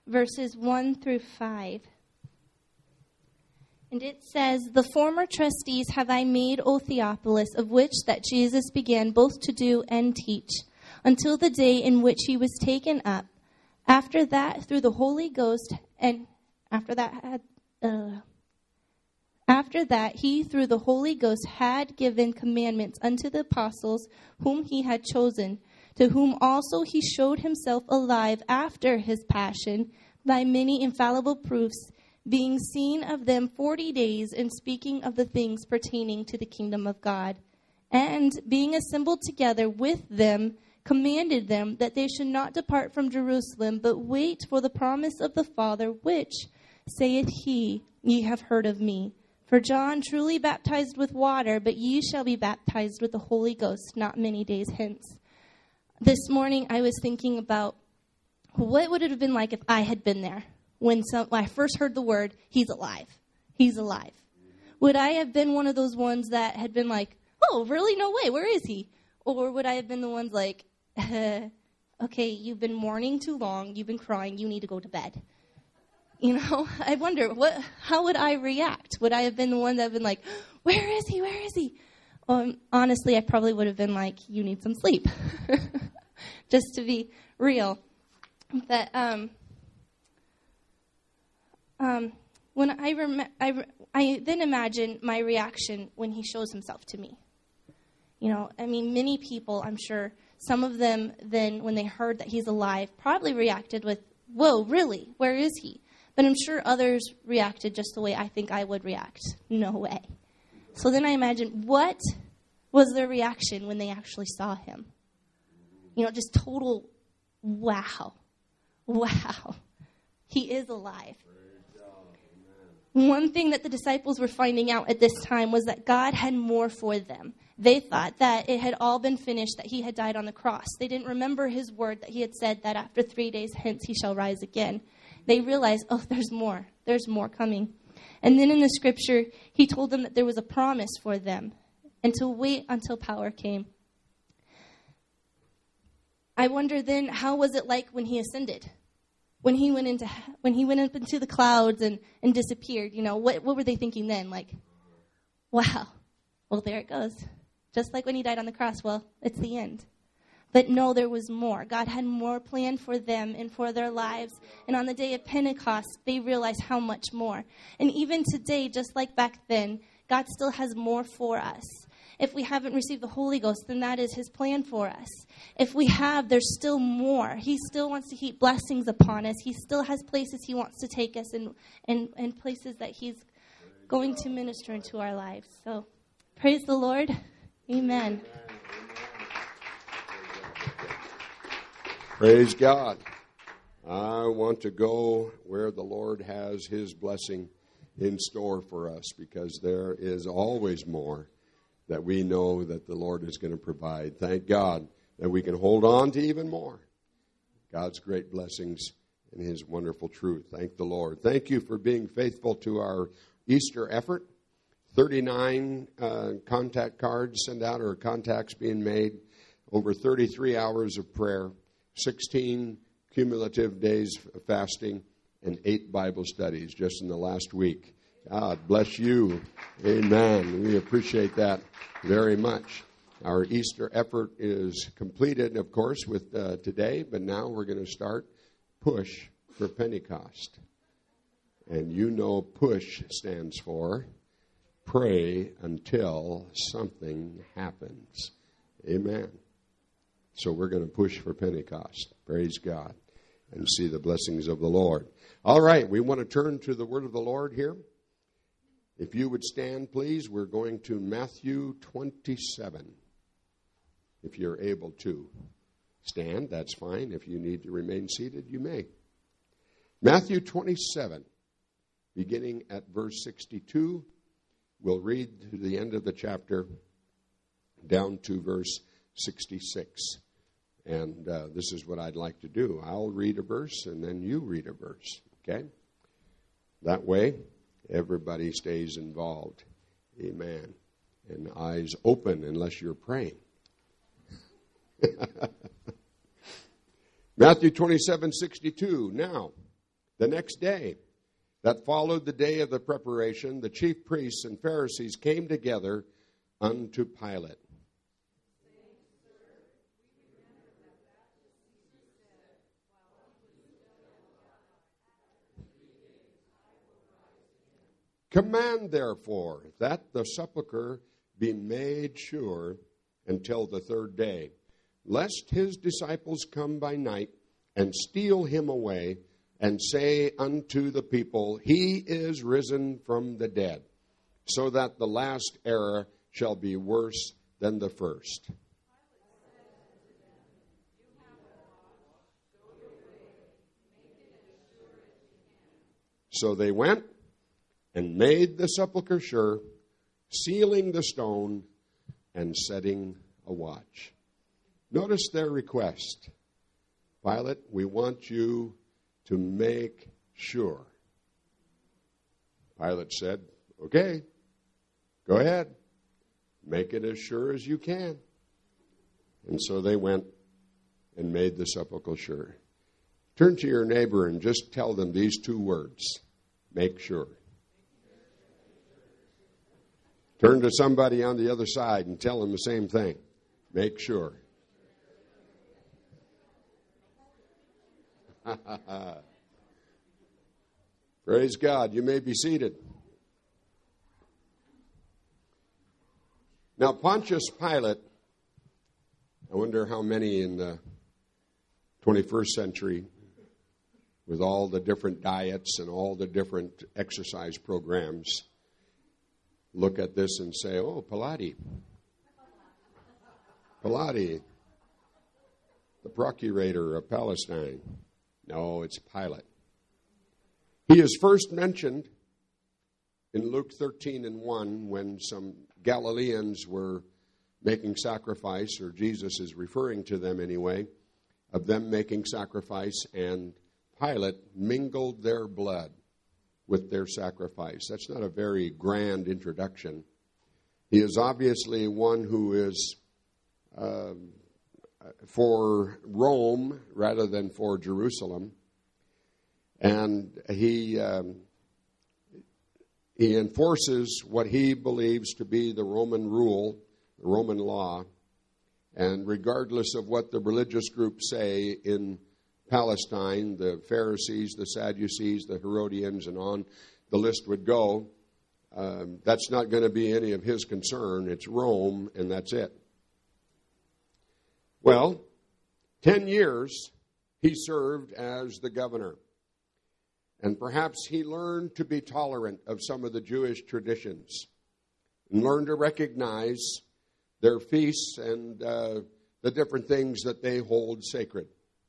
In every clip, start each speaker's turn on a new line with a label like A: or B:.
A: verses 1 through 5. And it says, "The former trustees have I made, O Theophilus, of which that Jesus began both to do and teach, until the day in which he was taken up. After that, through the Holy Ghost, and after that, he, through the Holy Ghost, had given commandments unto the apostles whom he had chosen, to whom also he showed himself alive after his passion by many infallible proofs, being seen of them 40 days, and speaking of the things pertaining to the kingdom of God. And being assembled together with them, commanded them that they should not depart from Jerusalem, but wait for the promise of the Father, which, saith he, ye have heard of me. For John truly baptized with water, but ye shall be baptized with the Holy Ghost not many days hence." This morning I was thinking about what would it have been like if I had been there when I first heard the word, he's alive. He's alive. Would I have been one of those ones that had been like, oh, really? No way. Where is he? Or would I have been the ones like, okay, you've been mourning too long. You've been crying. You need to go to bed. You know, I wonder, how would I react? Would I have been the one that had been like, where is he? Where is he? Honestly, I probably would have been like, you need some sleep. Just to be real. But when I then imagine my reaction when he shows himself to me. You know, I mean, many people, I'm sure, some of them then, when they heard that he's alive, probably reacted with, whoa, really? Where is he? But I'm sure others reacted just the way I think I would react. No way. So then I imagine, what was their reaction when they actually saw him? You know, just total, wow. Wow. He is alive. One thing that the disciples were finding out at this time was that God had more for them. They thought that it had all been finished, that he had died on the cross. They didn't remember his word that he had said that after 3 days hence he shall rise again. They realized, oh, there's more. There's more coming. And then in the scripture, he told them that there was a promise for them and to wait until power came. I wonder then, how was it like when he ascended? When he went up into the clouds and disappeared, you know, what were they thinking then? Like, wow, well, there it goes. Just like when he died on the cross, well, it's the end. But no, there was more. God had more planned for them and for their lives. And on the day of Pentecost, they realized how much more. And even today, just like back then, God still has more for us. If we haven't received the Holy Ghost, then that is his plan for us. If we have, there's still more. He still wants to heap blessings upon us. He still has places he wants to take us and places that he's going to minister into our lives. So praise the Lord. Amen.
B: Praise God. I want to go where the Lord has his blessing in store for us, because there is always more that we know that the Lord is going to provide. Thank God that we can hold on to even more. God's great blessings and his wonderful truth. Thank the Lord. Thank you for being faithful to our Easter effort. 39 contact cards sent out, or contacts being made, over 33 hours of prayer, 16 cumulative days of fasting, and 8 Bible studies just in the last week. God bless you. Amen. We appreciate that very much. Our Easter effort is completed, of course, with today, but now we're going to start Push for Pentecost. And you know PUSH stands for Pray Until Something Happens. Amen. So we're going to push for Pentecost. Praise God. And see the blessings of the Lord. All right, we want to turn to the word of the Lord here. If you would stand, please, we're going to Matthew 27. If you're able to stand, that's fine. If you need to remain seated, you may. Matthew 27, beginning at verse 62. We'll read to the end of the chapter down to verse 66. And this is what I'd like to do. I'll read a verse and then you read a verse, okay? That way, everybody stays involved. Amen. And eyes open unless you're praying. Matthew 27:62. Now, The next day, that followed the day of the preparation, the chief priests and Pharisees came together unto Pilate. Command, therefore, that the sepulchre be made sure until the third day, lest his disciples come by night and steal him away, and say unto the people, He is risen from the dead, so that the last era shall be worse than the first. So they went and made the sepulchre sure, sealing the stone and setting a watch. Notice their request. Pilate, we want you to make sure. Pilate said, okay, go ahead. Make it as sure as you can. And so they went and made the sepulchre sure. Turn to your neighbor and just tell them these two words. Make sure. Turn to somebody on the other side and tell them the same thing. Make sure. Praise God. You may be seated. Now, Pontius Pilate, I wonder how many in the 21st century, with all the different diets and all the different exercise programs, look at this and say, oh, Pilate, the procurator of Palestine. No, it's Pilate. He is first mentioned in Luke 13:1 when some Galileans were making sacrifice, or Jesus is referring to them anyway, of them making sacrifice, and Pilate mingled their blood with their sacrifice. That's not a very grand introduction. He is obviously one who is for Rome rather than for Jerusalem. And he enforces what he believes to be the Roman rule, the Roman law. And regardless of what the religious groups say in Palestine, the Pharisees, the Sadducees, the Herodians, and on the list would go, that's not going to be any of his concern. It's Rome, and that's it. Well, 10 years he served as the governor. And perhaps he learned to be tolerant of some of the Jewish traditions and learned to recognize their feasts and the different things that they hold sacred.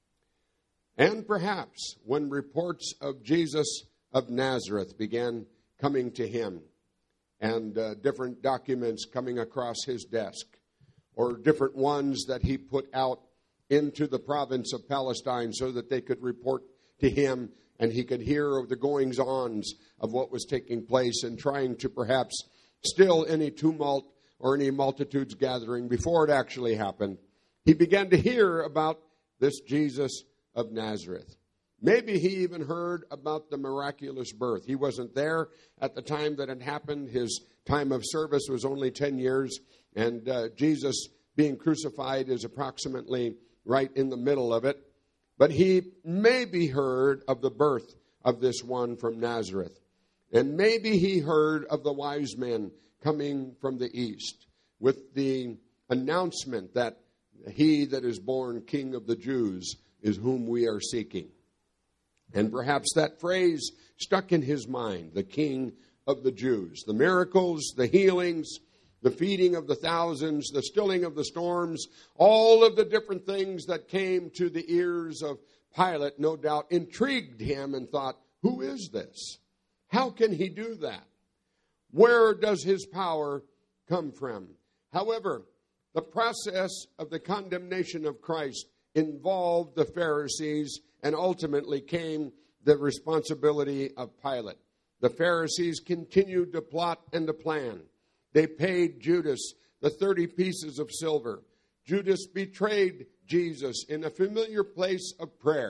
B: And perhaps when reports of Jesus of Nazareth began coming to him, and different documents coming across his desk, or different ones that he put out into the province of Palestine so that they could report to him and he could hear of the goings-ons of what was taking place and trying to perhaps still any tumult or any multitudes gathering before it actually happened, he began to hear about this Jesus of Nazareth. Maybe he even heard about the miraculous birth. He wasn't there at the time that it happened. His time of service was only 10 years, and Jesus being crucified is approximately right in the middle of it. But he maybe heard of the birth of this one from Nazareth. And maybe he heard of the wise men coming from the east with the announcement that he that is born King of the Jews is whom we are seeking. And perhaps that phrase stuck in his mind, the King of the Jews. The miracles, the healings, the feeding of the thousands, the stilling of the storms, all of the different things that came to the ears of Pilate, no doubt, intrigued him and thought, who is this? How can he do that? Where does his power come from? However, the process of the condemnation of Christ involved the Pharisees and ultimately came the responsibility of Pilate. The Pharisees continued to plot and to plan. They paid Judas the 30 pieces of silver. Judas betrayed Jesus in a familiar place of prayer.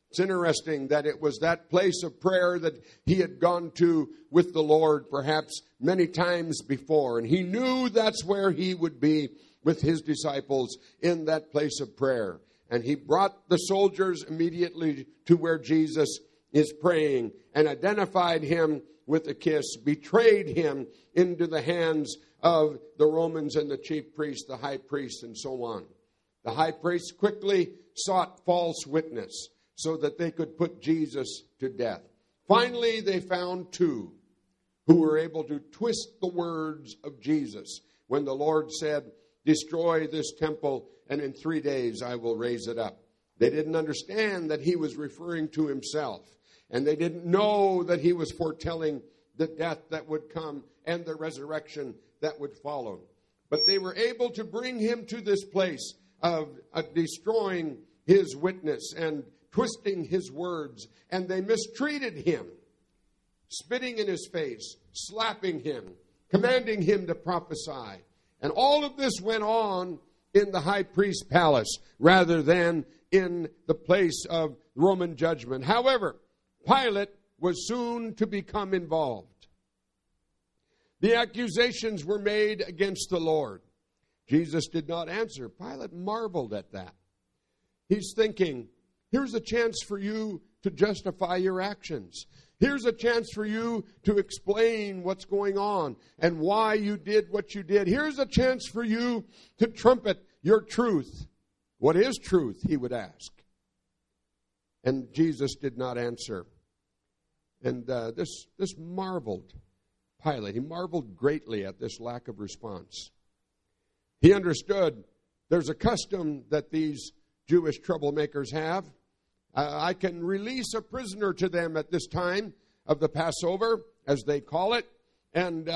B: It's interesting that it was that place of prayer that he had gone to with the Lord perhaps many times before. And he knew that's where he would be with his disciples, in that place of prayer. And he brought the soldiers immediately to where Jesus is praying and identified him with a kiss, betrayed him into the hands of the Romans and the chief priest, the high priest, and so on. The high priest quickly sought false witness so that they could put Jesus to death. Finally, they found two who were able to twist the words of Jesus when the Lord said, "Destroy this temple, and in 3 days I will raise it up." They didn't understand that he was referring to himself, and they didn't know that he was foretelling the death that would come and the resurrection that would follow. But they were able to bring him to this place of destroying his witness and twisting his words, and they mistreated him, spitting in his face, slapping him, commanding him to prophesy. And all of this went on in the high priest's palace rather than in the place of Roman judgment. However, Pilate was soon to become involved. The accusations were made against the Lord. Jesus did not answer. Pilate marveled at that. He's thinking, here's a chance for you to justify your actions. Here's a chance for you to explain what's going on and why you did what you did. Here's a chance for you to trumpet your truth. What is truth, he would ask. And Jesus did not answer. And this marveled Pilate. He marveled greatly at this lack of response. He understood there's a custom that these Jewish troublemakers have. I can release a prisoner to them at this time of the Passover, as they call it. And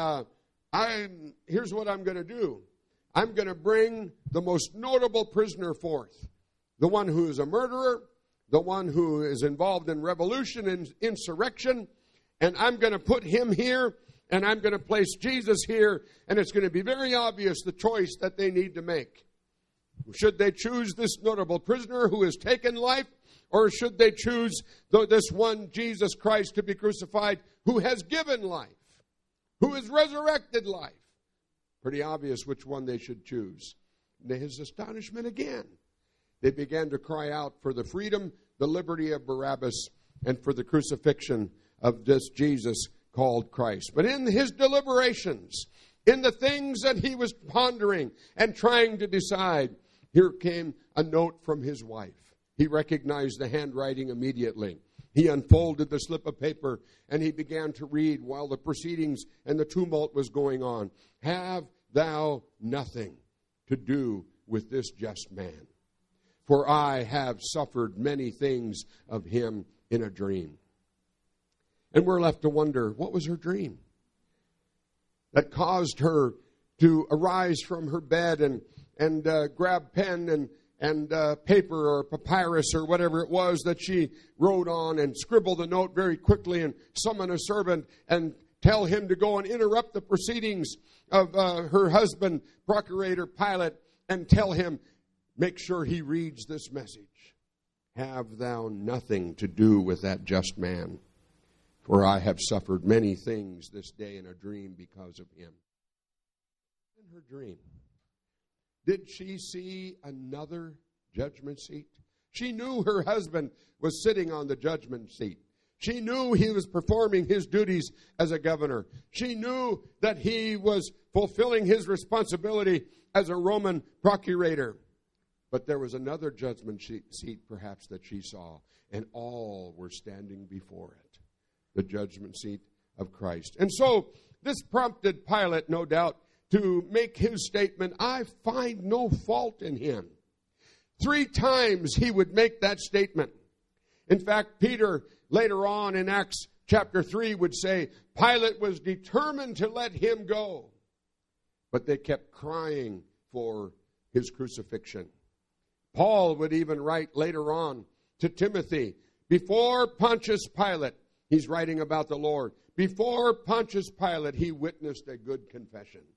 B: here's what I'm going to do. I'm going to bring the most notable prisoner forth. The one who is a murderer, the one who is involved in revolution and insurrection. And I'm going to put him here, and I'm going to place Jesus here. And it's going to be very obvious the choice that they need to make. Should they choose this notable prisoner who has taken life? Or should they choose this one, Jesus Christ, to be crucified, who has given life, who has resurrected life? Pretty obvious which one they should choose. And to his astonishment again, they began to cry out for the freedom, the liberty of Barabbas, and for the crucifixion of this Jesus called Christ. But in his deliberations, in the things that he was pondering and trying to decide, here came a note from his wife. He recognized the handwriting immediately. He unfolded the slip of paper and he began to read while the proceedings and the tumult was going on. Have thou nothing to do with this just man, for I have suffered many things of him in a dream. And we're left to wonder, what was her dream that caused her to arise from her bed and grab pen and paper or papyrus or whatever it was that she wrote on and scribble the note very quickly and summon a servant and tell him to go and interrupt the proceedings of her husband, Procurator Pilate, and tell him, make sure he reads this message. Have thou nothing to do with that just man, for I have suffered many things this day in a dream because of him. In her dream, did she see another judgment seat? She knew her husband was sitting on the judgment seat. She knew he was performing his duties as a governor. She knew that he was fulfilling his responsibility as a Roman procurator. But there was another judgment seat perhaps that she saw, and all were standing before it, the judgment seat of Christ. And so this prompted Pilate, no doubt, to make his statement, I find no fault in him. 3 times he would make that statement. In fact, Peter, later on in Acts chapter 3, would say, Pilate was determined to let him go. But they kept crying for his crucifixion. Paul would even write later on to Timothy, before Pontius Pilate, he's writing about the Lord, before Pontius Pilate, he witnessed a good confession.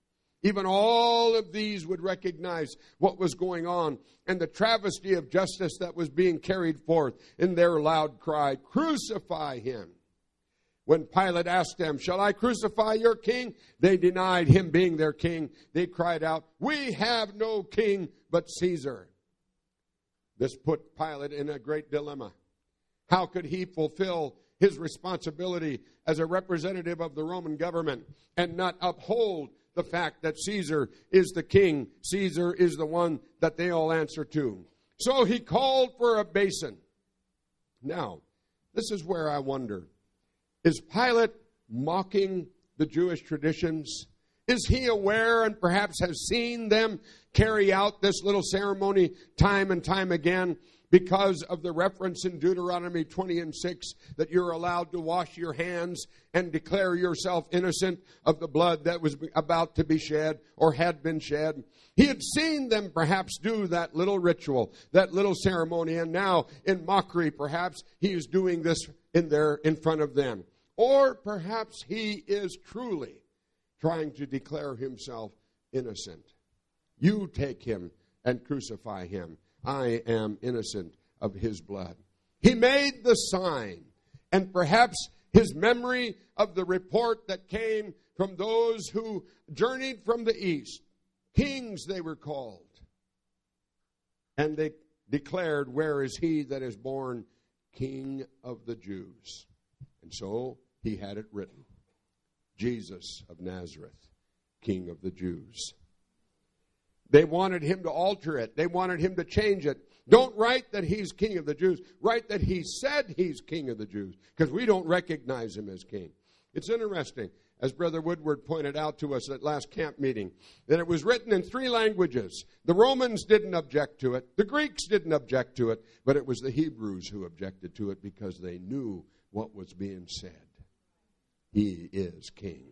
B: Even all of these would recognize what was going on and the travesty of justice that was being carried forth in their loud cry, "Crucify him." When Pilate asked them, "Shall I crucify your king?" they denied him being their king. They cried out, "We have no king but Caesar." This put Pilate in a great dilemma. How could he fulfill his responsibility as a representative of the Roman government and not uphold the fact that Caesar is the king? Caesar is the one that they all answer to. So he called for a basin. Now, this is where I wonder. Is Pilate mocking the Jewish traditions? Is he aware and perhaps has seen them carry out this little ceremony time and time again because of the reference in Deuteronomy 20:6 that you're allowed to wash your hands and declare yourself innocent of the blood that was about to be shed or had been shed? He had seen them perhaps do that little ritual, that little ceremony, and now in mockery perhaps he is doing this in front of them. Or perhaps he is truly trying to declare himself innocent. You take him and crucify him. I am innocent of his blood. He made the sign, and perhaps his memory of the report that came from those who journeyed from the east, kings they were called, and they declared, "Where is he that is born King of the Jews?" And so he had it written, Jesus of Nazareth, King of the Jews. They wanted him to alter it. They wanted him to change it. Don't write that he's King of the Jews. Write that he said he's King of the Jews, because we don't recognize him as king. It's interesting, as Brother Woodward pointed out to us at last camp meeting, that it was written in 3 languages. The Romans didn't object to it. The Greeks didn't object to it. But it was the Hebrews who objected to it because they knew what was being said. He is king.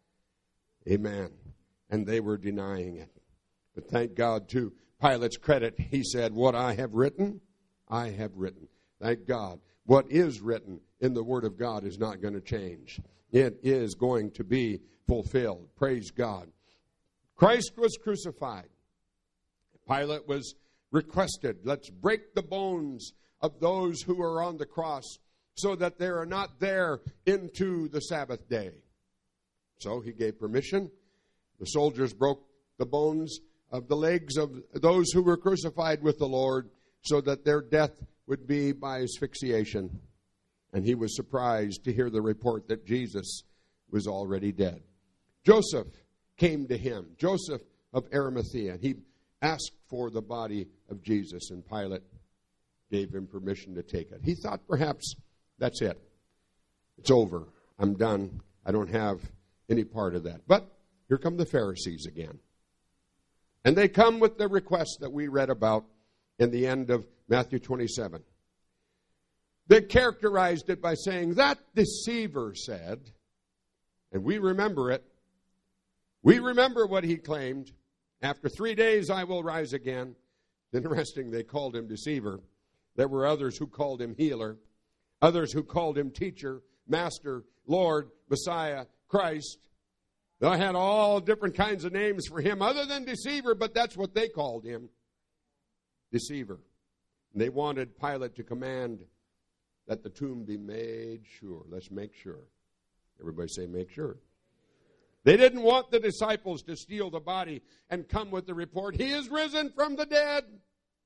B: Amen. And they were denying it. But thank God, to Pilate's credit, he said, "What I have written, I have written." Thank God. What is written in the Word of God is not going to change. It is going to be fulfilled. Praise God. Christ was crucified. Pilate was requested, let's break the bones of those who are on the cross so that they are not there into the Sabbath day. So he gave permission. The soldiers broke the bones of the legs of those who were crucified with the Lord so that their death would be by asphyxiation. And he was surprised to hear the report that Jesus was already dead. Joseph came to him, Joseph of Arimathea. He asked for the body of Jesus, and Pilate gave him permission to take it. He thought perhaps, that's it. It's over. I'm done. I don't have any part of that. But here come the Pharisees again. And they come with the request that we read about in the end of Matthew 27. They characterized it by saying, "That deceiver said," and we remember it. We remember what he claimed. "After 3 days I will rise again." Interesting, they called him deceiver. There were others who called him healer. Others who called him teacher, master, Lord, Messiah, Christ. They had all different kinds of names for him other than deceiver, but that's what they called him. Deceiver. And they wanted Pilate to command that the tomb be made sure. Let's make sure. Everybody say, make sure. They didn't want the disciples to steal the body and come with the report, "He is risen from the dead."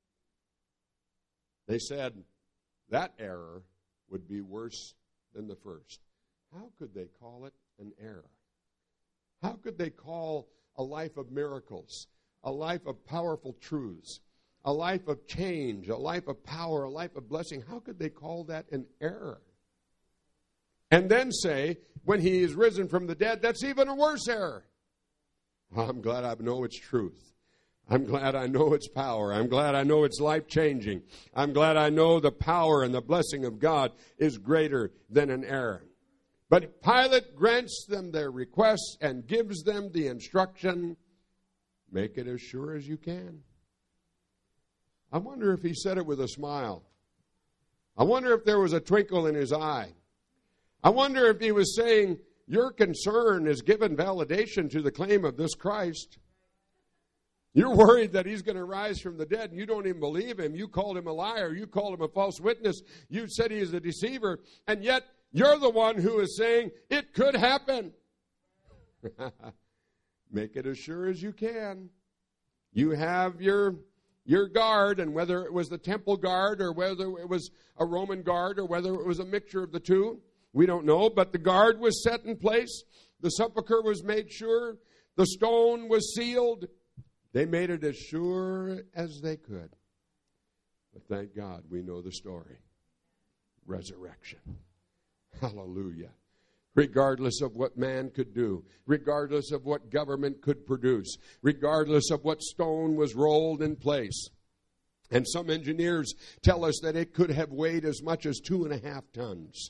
B: They said that error would be worse than the first. How could they call it an error? How could they call a life of miracles, a life of powerful truths, a life of change, a life of power, a life of blessing? How could they call that an error? And then say, when he is risen from the dead, that's even a worse error. I'm glad I know it's truth. I'm glad I know its power. I'm glad I know it's life-changing. I'm glad I know the power and the blessing of God is greater than an error. But Pilate grants them their requests and gives them the instruction, make it as sure as you can. I wonder if he said it with a smile. I wonder if there was a twinkle in his eye. I wonder if he was saying, your concern has given validation to the claim of this Christ. You're worried that he's going to rise from the dead, and you don't even believe him. You called him a liar. You called him a false witness. You said he is a deceiver, and yet you're the one who is saying it could happen. Make it as sure as you can. You have your guard, and whether it was the temple guard or whether it was a Roman guard or whether it was a mixture of the two, we don't know. But the guard was set in place. The sepulcher was made sure. The stone was sealed. They made it as sure as they could. But thank God we know the story. Resurrection. Hallelujah. Regardless of what man could do, regardless of what government could produce, regardless of what stone was rolled in place. And some engineers tell us that it could have weighed as much as 2.5 tons.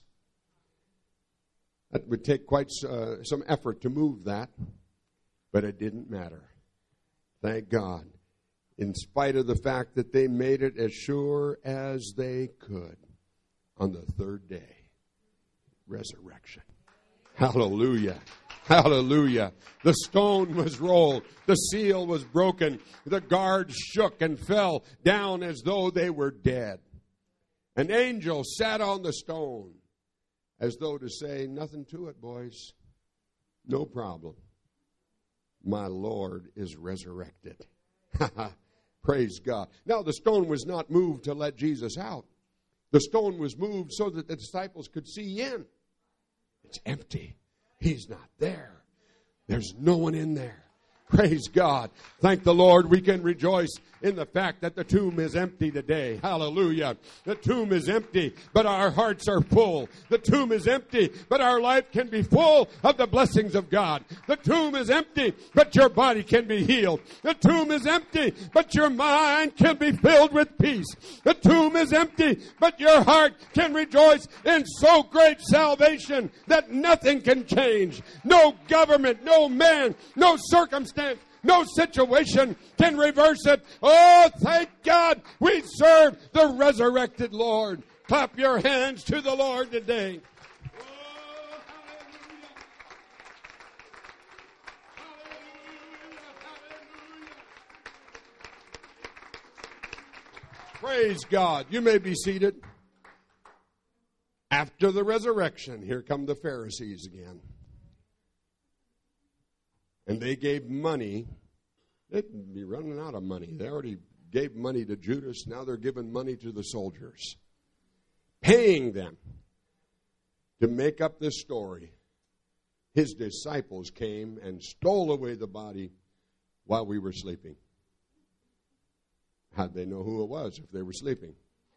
B: That would take quite some effort to move that, but it didn't matter. Thank God. In spite of the fact that they made it as sure as they could, on the third day, resurrection. Hallelujah. Hallelujah. The stone was rolled. The seal was broken. The guards shook and fell down as though they were dead. An angel sat on the stone as though to say, nothing to it, boys. No problem. My Lord is resurrected. Praise God. Now, the stone was not moved to let Jesus out. The stone was moved so that the disciples could see in. It's empty. He's not there. There's no one in there. Praise God. Thank the Lord. We can rejoice in the fact that the tomb is empty today. Hallelujah. The tomb is empty, but our hearts are full. The tomb is empty, but our life can be full of the blessings of God. The tomb is empty, but your body can be healed. The tomb is empty, but your mind can be filled with peace. The tomb is empty, but your heart can rejoice in so great salvation that nothing can change. No government, no man, no circumstance, no situation can reverse it. Oh, thank God we serve the resurrected Lord. Clap your hands to the Lord today. Oh, hallelujah. Praise God. You may be seated. After the resurrection, here come the Pharisees again. And they gave money. They'd be running out of money. They already gave money to Judas. Now they're giving money to the soldiers, paying them to make up this story. His disciples came and stole away the body while we were sleeping. How'd they know who it was if they were sleeping?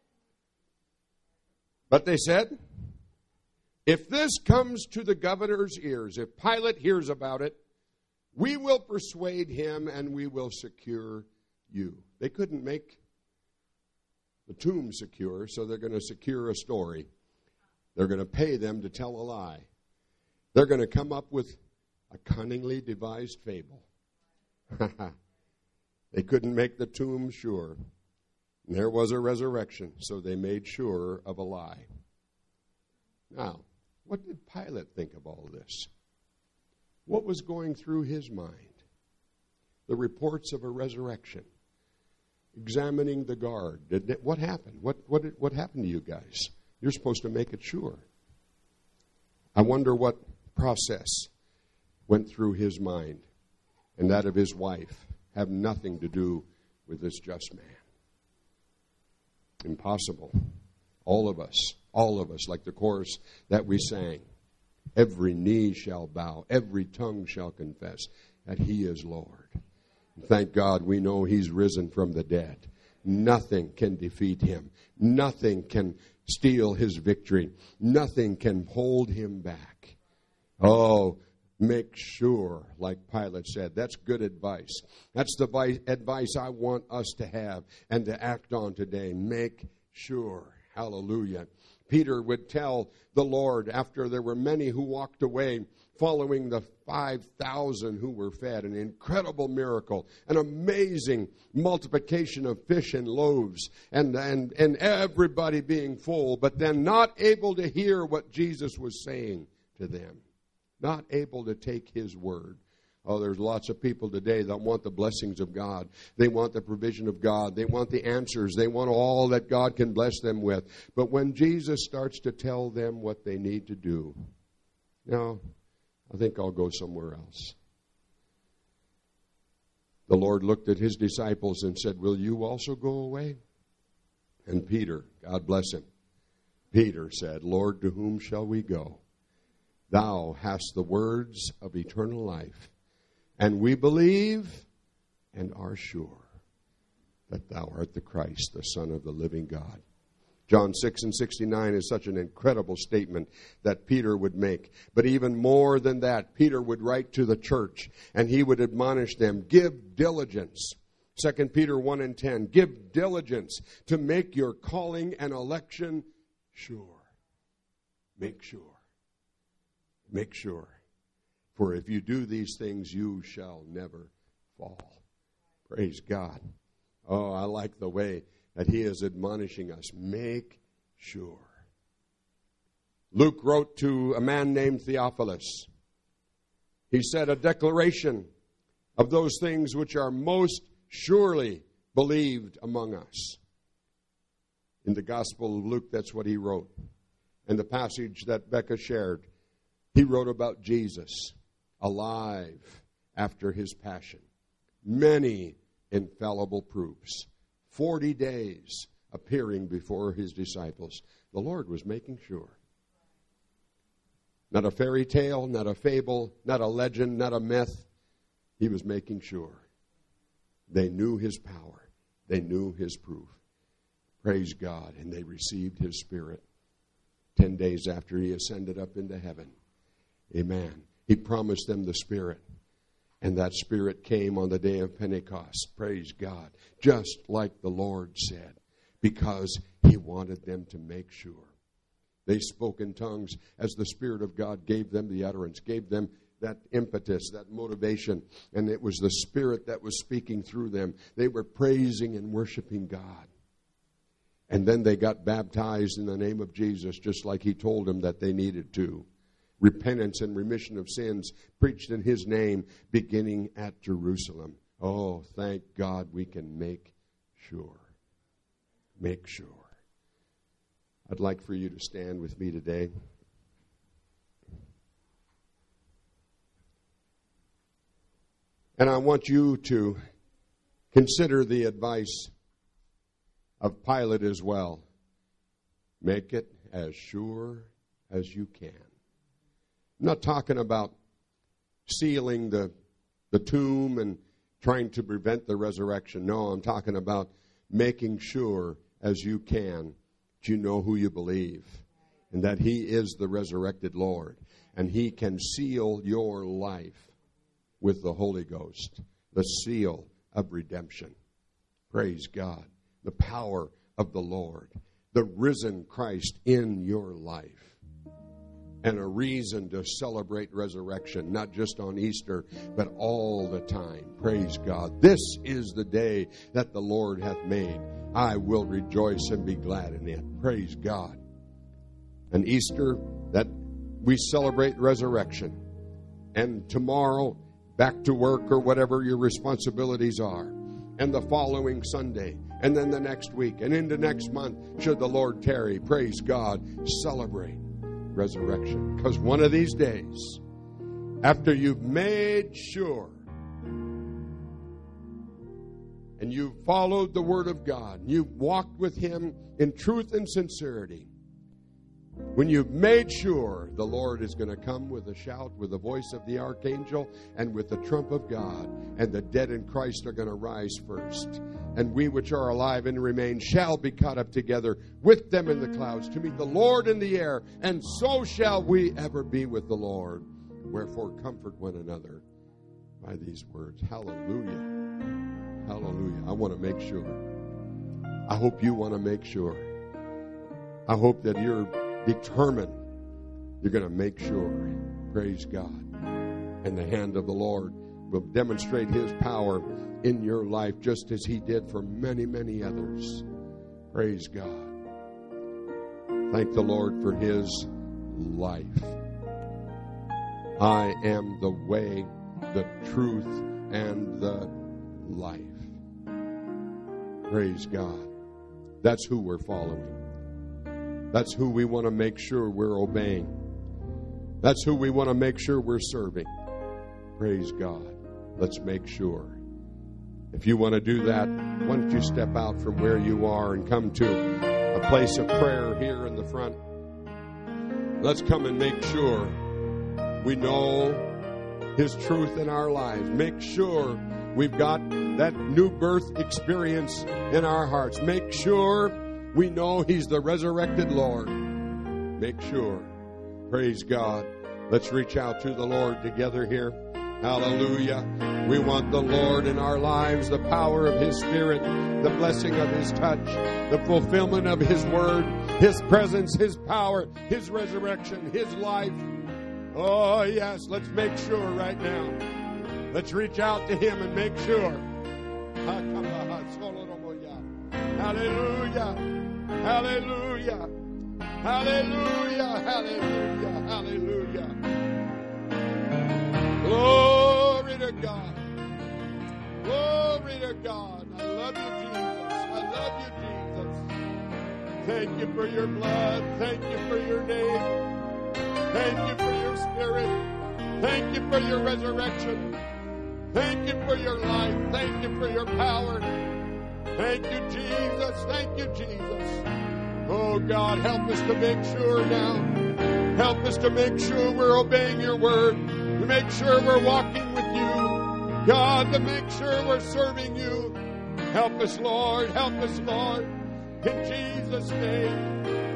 B: But they said, if this comes to the governor's ears, if Pilate hears about it, we will persuade him and we will secure you. They couldn't make the tomb secure, so they're going to secure a story. They're going to pay them to tell a lie. They're going to come up with a cunningly devised fable. They couldn't make the tomb sure. There was a resurrection, so they made sure of a lie. Now, what did Pilate think of all this? What was going through his mind? The reports of a resurrection. Examining the guard. What happened? What happened to you guys? You're supposed to make it sure. I wonder what process went through his mind and that of his wife have nothing to do with this just man. Impossible. All of us, like the chorus that we sang. Every knee shall bow, every tongue shall confess that he is Lord. And thank God we know he's risen from the dead. Nothing can defeat him. Nothing can steal his victory. Nothing can hold him back. Oh, make sure, like Pilate said. That's good advice. That's the advice I want us to have and to act on today. Make sure. Hallelujah. Peter would tell the Lord after there were many who walked away following the 5,000 who were fed, an incredible miracle, an amazing multiplication of fish and loaves, and everybody being full, but then not able to hear what Jesus was saying to them, not able to take his word. Oh, there's lots of people today that want the blessings of God. They want the provision of God. They want the answers. They want all that God can bless them with. But when Jesus starts to tell them what they need to do, no, I think I'll go somewhere else. The Lord looked at his disciples and said, will you also go away? And Peter, God bless him, Peter said, Lord, to whom shall we go? Thou hast the words of eternal life, and we believe and are sure that thou art the Christ, the Son of the living God. John 6:69 is such an incredible statement that Peter would make. But even more than that, Peter would write to the church, and he would admonish them, give diligence. 2 Peter 1:10, give diligence to make your calling and election sure. Make sure. Make sure. For if you do these things, you shall never fall. Praise God. Oh, I like the way that he is admonishing us. Make sure. Luke wrote to a man named Theophilus. He said, a declaration of those things which are most surely believed among us. In the Gospel of Luke, that's what he wrote. And the passage that Becca shared, he wrote about Jesus alive after his passion. Many infallible proofs. 40 days appearing before his disciples. The Lord was making sure. Not a fairy tale, not a fable, not a legend, not a myth. He was making sure. They knew his power. They knew his proof. Praise God. And they received his Spirit 10 days after he ascended up into heaven. Amen. He promised them the Spirit. And that Spirit came on the day of Pentecost. Praise God. Just like the Lord said. Because he wanted them to make sure. They spoke in tongues as the Spirit of God gave them the utterance, gave them that impetus, that motivation. And it was the Spirit that was speaking through them. They were praising and worshiping God. And then they got baptized in the name of Jesus, just like he told them that they needed to. Repentance and remission of sins preached in his name, beginning at Jerusalem. Oh, thank God we can make sure. Make sure. I'd like for you to stand with me today. And I want you to consider the advice of Pilate as well. Make it as sure as you can. I'm not talking about sealing the tomb and trying to prevent the resurrection. No, I'm talking about making sure as you can that you know who you believe and that he is the resurrected Lord and he can seal your life with the Holy Ghost, the seal of redemption. Praise God. The power of the Lord, the risen Christ in your life. And a reason to celebrate resurrection, not just on Easter, but all the time. Praise God. This is the day that the Lord hath made. I will rejoice and be glad in it. Praise God. And Easter, that we celebrate resurrection. And tomorrow, back to work or whatever your responsibilities are. And the following Sunday. And then the next week. And into next month, should the Lord tarry. Praise God. Celebrate resurrection. Because one of these days, after you've made sure and you've followed the Word of God, you've walked with Him in truth and sincerity, when you've made sure, the Lord is going to come with a shout, with the voice of the archangel, and with the trump of God, and the dead in Christ are going to rise first. And we which are alive and remain shall be caught up together with them in the clouds to meet the Lord in the air, and so shall we ever be with the Lord. Wherefore comfort one another by these words. Hallelujah. Hallelujah. I want to make sure. I hope you want to make sure. I hope that you're determined. You're going to make sure. Praise God. And the hand of the Lord will demonstrate His power in your life just as He did for many, many others. Praise God. Thank the Lord for His life. I am the way, the truth and the life. Praise God. That's who we're following. That's who we want to make sure we're obeying. That's who we want to make sure we're serving. Praise God. Let's make sure. If you want to do that, why don't you step out from where you are and come to a place of prayer here in the front. Let's come and make sure we know His truth in our lives. Make sure we've got that new birth experience in our hearts. Make sure we know He's the resurrected Lord. Make sure. Praise God. Let's reach out to the Lord together here. Hallelujah. We want the Lord in our lives, the power of His Spirit, the blessing of His touch, the fulfillment of His word, His presence, His power, His resurrection, His life. Oh, yes. Let's make sure right now. Let's reach out to Him and make sure. Hallelujah. Hallelujah. Hallelujah. Hallelujah. Hallelujah. Glory to God. Glory to God. I love you, Jesus. I love you, Jesus. Thank you for your blood. Thank you for your name. Thank you for your spirit. Thank you for your resurrection. Thank you for your life. Thank you for your power. Thank you, Jesus. Thank you, Jesus. Oh, God, help us to make sure now. Help us to make sure we're obeying your word. To make sure we're walking with you. God, to make sure we're serving you. Help us, Lord. Help us, Lord. In Jesus' name.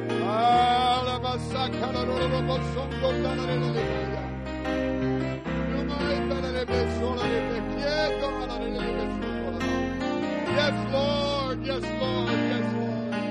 B: Yes, Lord. Yes, Lord. Yes, Lord.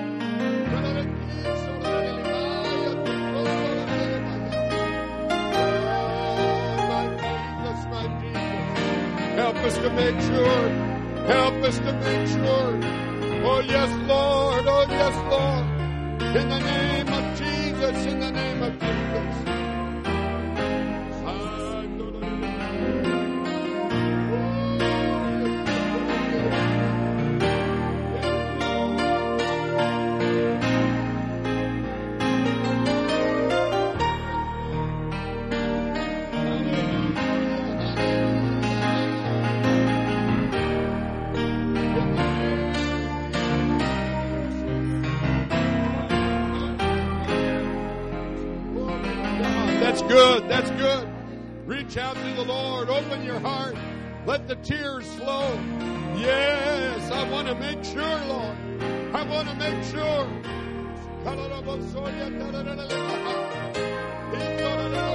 B: Help us to make sure. Help us to make sure. Oh, yes, Lord. Oh, yes, Lord. In the name of Jesus. In the name of Jesus. That's good. That's good. Reach out to the Lord. Open your heart. Let the tears flow. Yes, I want to make sure, Lord. I want to make sure.